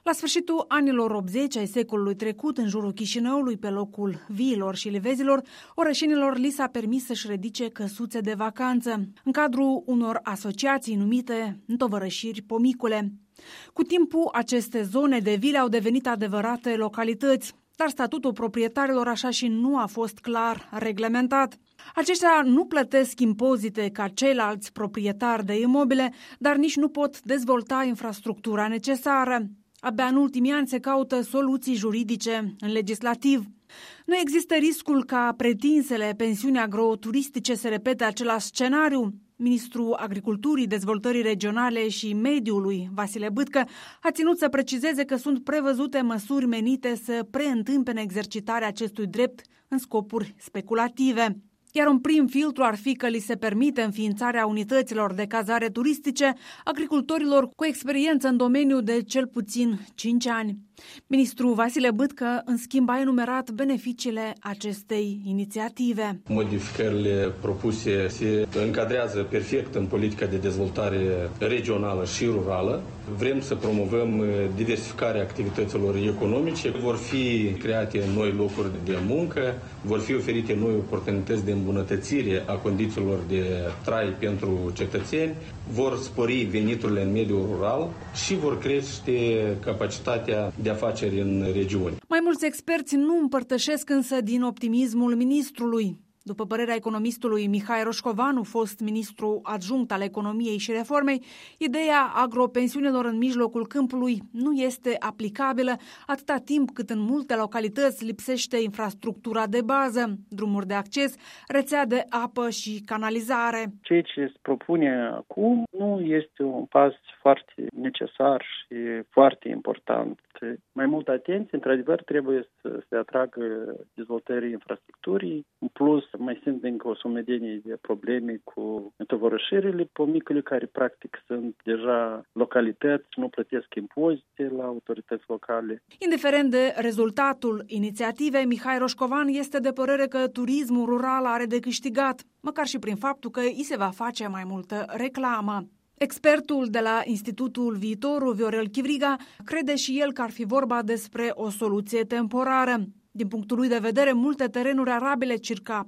La sfârșitul anilor 80 ai secolului trecut, în jurul Chișinăului, pe locul viilor și livezilor, orășenilor li s-a permis să-și ridice căsuțe de vacanță, în cadrul unor asociații numite întovărășiri pomicule. Cu timpul, aceste zone de vile au devenit adevărate localități, dar statutul proprietarilor așa și nu a fost clar reglementat. Aceștia nu plătesc impozite ca ceilalți proprietari de imobile, dar nici nu pot dezvolta infrastructura necesară. Abia în ultimii ani se caută soluții juridice în legislativ. Nu există riscul ca pretinsele pensiuni agroturistice să repete același scenariu. Ministrul Agriculturii, Dezvoltării Regionale și Mediului, Vasile Bâtcă, a ținut să precizeze că sunt prevăzute măsuri menite să preîntâmpene exercitarea acestui drept în scopuri speculative. Iar un prim filtru ar fi că li se permite înființarea unităților de cazare turistice agricultorilor cu experiență în domeniu de cel puțin 5 ani. Ministrul Vasile Bâtcă, în schimb, a enumerat beneficiile acestei inițiative. Modificările propuse se încadrează perfect în politica de dezvoltare regională și rurală. Vrem să promovăm diversificarea activităților economice. Vor fi create noi locuri de muncă, vor fi oferite noi oportunități de îmbunătățire a condițiilor de trai pentru cetățeni, vor spori veniturile în mediul rural și vor crește capacitatea de afaceri în regiuni. Mai mulți experți nu împărtășesc însă din optimismul ministrului. După părerea economistului Mihai Roșcovanu, fost ministru adjunct al economiei și reformei, ideea agropensiunilor în mijlocul câmpului nu este aplicabilă atâta timp cât în multe localități lipsește infrastructura de bază, drumuri de acces, rețea de apă și canalizare. Ceea ce se propune acum nu este un pas foarte necesar și foarte important. Mai multă atenție, într-adevăr, trebuie să se atragă dezvoltării infrastructurii. În plus, mai sunt încă o sumedenie de probleme cu întovărășirile pomicule, care practic sunt deja localități, nu plătesc impozite la autorități locale. Indiferent de rezultatul inițiativei, Mihai Roșcovan este de părere că turismul rural are de câștigat, măcar și prin faptul că îi se va face mai multă reclamă. Expertul de la Institutul Viitorul, Viorel Chivriga, crede și el că ar fi vorba despre o soluție temporară. Din punctul lui de vedere, multe terenuri arabile, circa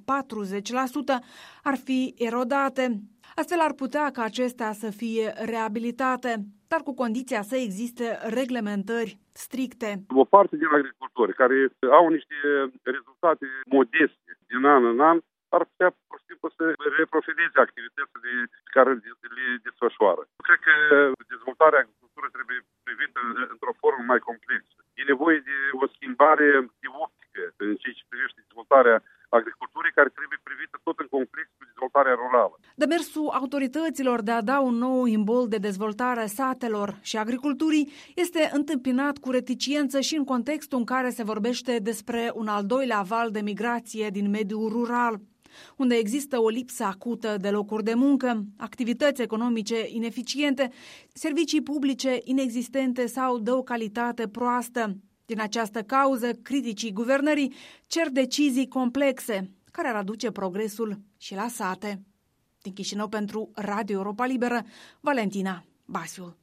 40%, ar fi erodate. Astfel ar putea ca acestea să fie reabilitate, dar cu condiția să existe reglementări stricte. O parte din agricultori care au niște rezultate modeste din an în an, ar putea pur și simplu să reprofileze activitățile care le desfășoară. Cred că dezvoltarea agriculturii trebuie privită într-o formă mai complexă. E nevoie de o schimbare de optică în ceea ce privește dezvoltarea agriculturii, care trebuie privită tot în complex cu dezvoltarea rurală. Demersul autorităților de a da un nou imbol de dezvoltare satelor și agriculturii este întâmpinat cu reticiență și în contextul în care se vorbește despre un al doilea val de migrație din mediul rural, unde există o lipsă acută de locuri de muncă, activități economice ineficiente, servicii publice inexistente sau de o calitate proastă. Din această cauză, criticii guvernării cer decizii complexe, care ar aduce progresul și la sate. Din Chișinău pentru Radio Europa Liberă, Valentina Basiul.